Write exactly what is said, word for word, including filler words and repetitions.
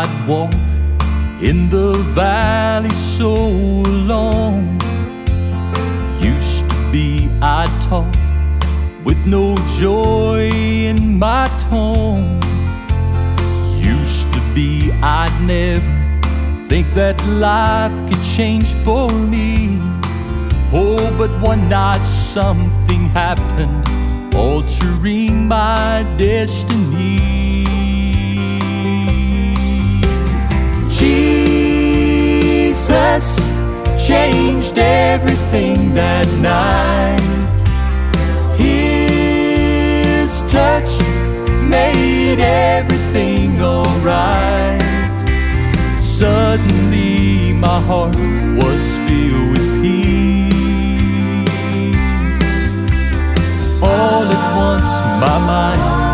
I'd walk in the valley so long. Used to be I'd talk with no joy in my tone. Used to be I'd never think that life could change for me. Oh, but one night something happened, altering my destiny. Jesus changed everything that night. His touch made everything alright. Suddenly my heart was filled with peace. All at once my mind